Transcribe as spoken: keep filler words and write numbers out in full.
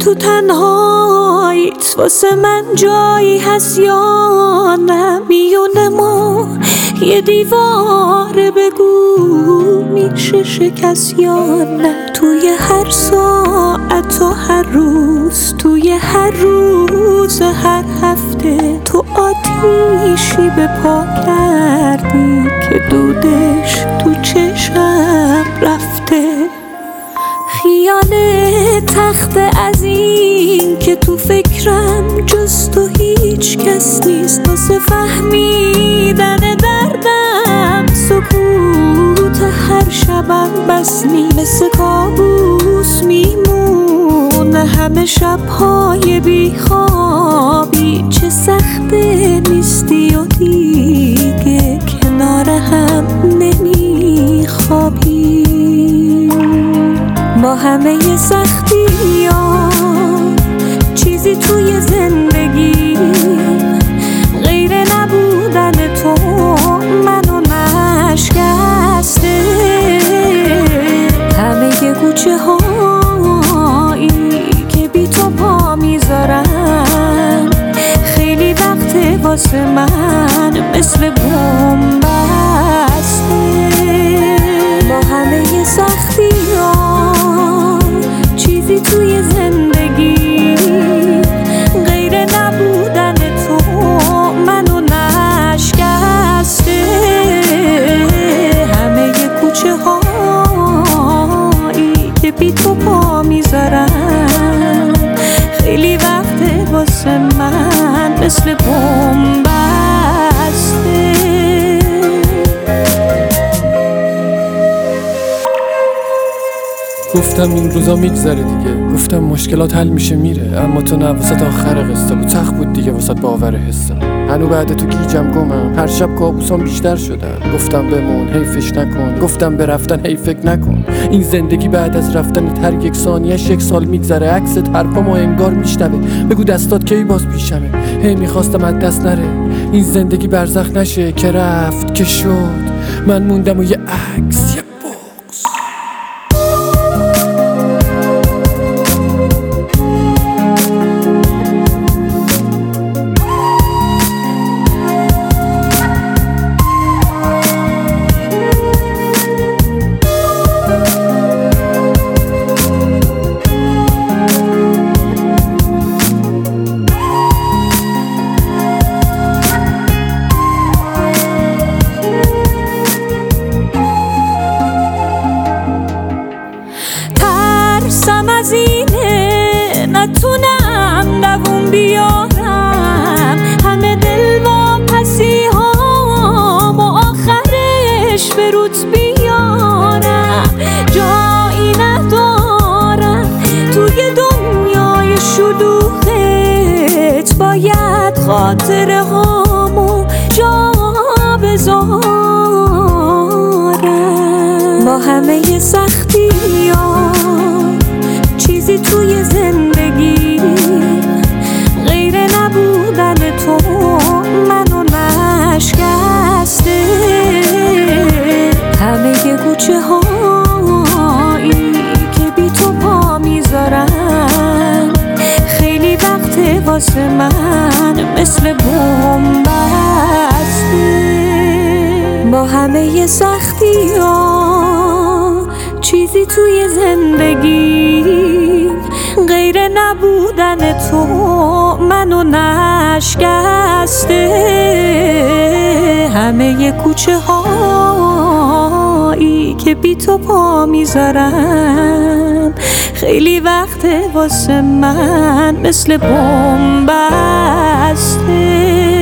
تو تنهاییت واسه من جایی هست یا نه؟ میونه ما یه دیواره، بگو میشه شکست یا نه؟ توی هر ساعت و هر روز، توی هر روز هر هفته، تو آتیشی به پا کردی که دودش تو چشم رفته. خیال تخت از این که تو فکرم جز تو هیچ کس نیست، واسه فهمیدن دردم سکوت هر شبم بس نیست. مثل کابوس میمونه همه شبهای بیخوابی، چه سخته نیستی و دیگه کنار هم نمیخوابی. با همه سختی ها چیزی توی زندگی غیر نبودن تو منو نشکسته. همه کوچه هایی که بی تو پا میذارن خیلی وقته واسه من مثل بوم بسته. با همه سختی ها چیزی توی زندگی غیر نبودن تو منو نشکسته. همه کوچه هایی که بی تو پا میذارن خیلی وقته واسه من مثل بوم بسته. گفتم این روزا میگذره دیگه، گفتم مشکلات حل میشه میره، اما تو نه، واسه آخر قصه بود، سخت بود دیگه واسه باور حسم. هنو بعد تو گیجم گمم، هر شب کابوسام بیشتر شدن. گفتم بمون حیفش نکن، گفتم به رفتن حیف فکر نکن. این زندگی بعد از رفتن تر یک ثانیه‌اش یک سال میگذره، عکست حرفامو انگار میشنوه. بگو دستات کی باز پیشمه، هی میخواستم از دست نره این زندگی برزخ نشه. که رفت که شد، من موندم و یه عکس، یه بغض. ترسم از اینه نتونم دووم بیارم همه دل واپسی هام و آخرش به روت بیارم. جایی ندارم توی دنیای شلوغت، باید خاطره هامو جا بذارم. با همه سختی ها چیزی توی زندگی غیر نبودن تو منو نشکسته. همه کوچه هایی که بی تو پا میذارن خیلی وقته واسه من مثل بوم بسته. با همه سختی ها چیزی توی زندگی غیر نبودن تو منو نشکسته. همه کوچه هایی که بی تو پا میذارم خیلی وقته واسه من مثل بوم بسته.